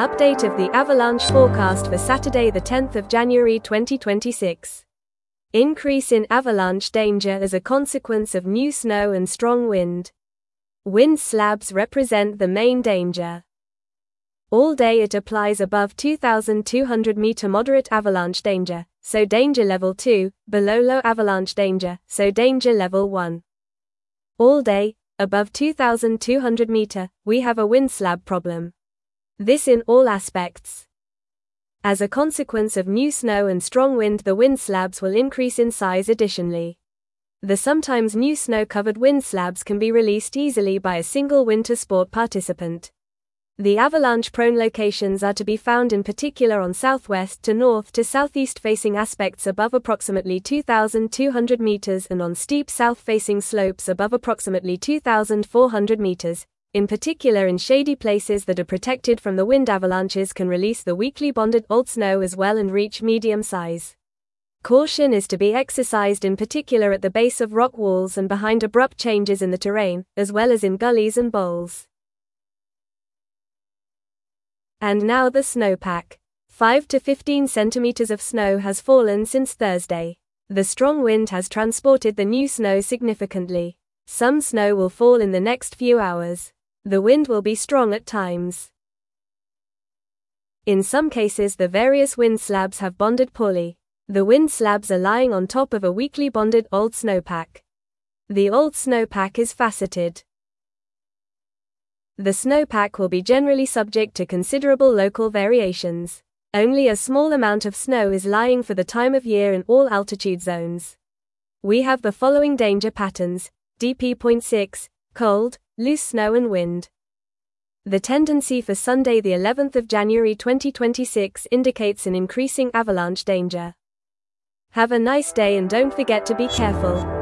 Update of the avalanche forecast for Saturday the 10th of January 2026. Increase in avalanche danger as a consequence of new snow and strong wind. Wind slabs represent the main danger. All day it applies above 2,200 meter moderate avalanche danger, so danger level 2, below low avalanche danger, so danger level 1. All day, above 2,200 meter, we have a wind slab problem. This in all aspects. As a consequence of new snow and strong wind, the wind slabs will increase in size additionally. The sometimes new snow-covered wind slabs can be released easily by a single winter sport participant. The avalanche-prone locations are to be found in particular on southwest to north to southeast-facing aspects above approximately 2,200 meters and on steep south-facing slopes above approximately 2,400 meters. In particular, in shady places that are protected from the wind, avalanches can release the weakly bonded old snow as well and reach medium size. Caution is to be exercised in particular at the base of rock walls and behind abrupt changes in the terrain, as well as in gullies and bowls. And now the snowpack. 5 to 15 centimeters of snow has fallen since Thursday. The strong wind has transported the new snow significantly. Some snow will fall in the next few hours. The wind will be strong at times. In some cases, the various wind slabs have bonded poorly. The wind slabs are lying on top of a weakly bonded old snowpack. The old snowpack is faceted. The snowpack will be generally subject to considerable local variations. Only a small amount of snow is lying for the time of year in all altitude zones. We have the following danger patterns: DP.6, cold, loose snow and wind. The tendency for Sunday the 11th of January 2026 indicates an increasing avalanche danger. Have a nice day and don't forget to be careful.